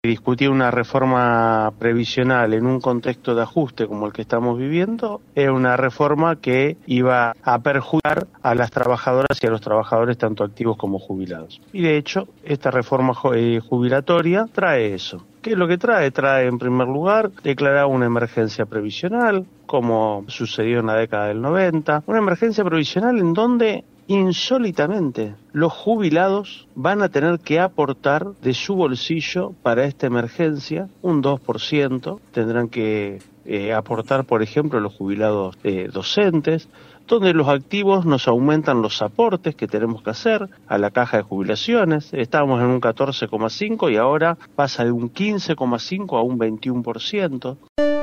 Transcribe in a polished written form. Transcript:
discutir una reforma previsional en un contexto de ajuste como el que estamos viviendo era una reforma que iba a perjudicar a las trabajadoras y a los trabajadores tanto activos como jubilados. Y de hecho, esta reforma jubilatoria trae eso. ¿Qué es lo que trae? Trae, en primer lugar, declarar una emergencia previsional, como sucedió en la década del 90, una emergencia previsional en donde insólitamente los jubilados van a tener que aportar de su bolsillo para esta emergencia un 2%, tendrán que aportar, por ejemplo, los jubilados docentes, donde los activos nos aumentan los aportes que tenemos que hacer a la caja de jubilaciones. Estábamos en un 14,5 y ahora pasa de un 15,5 a un 21%.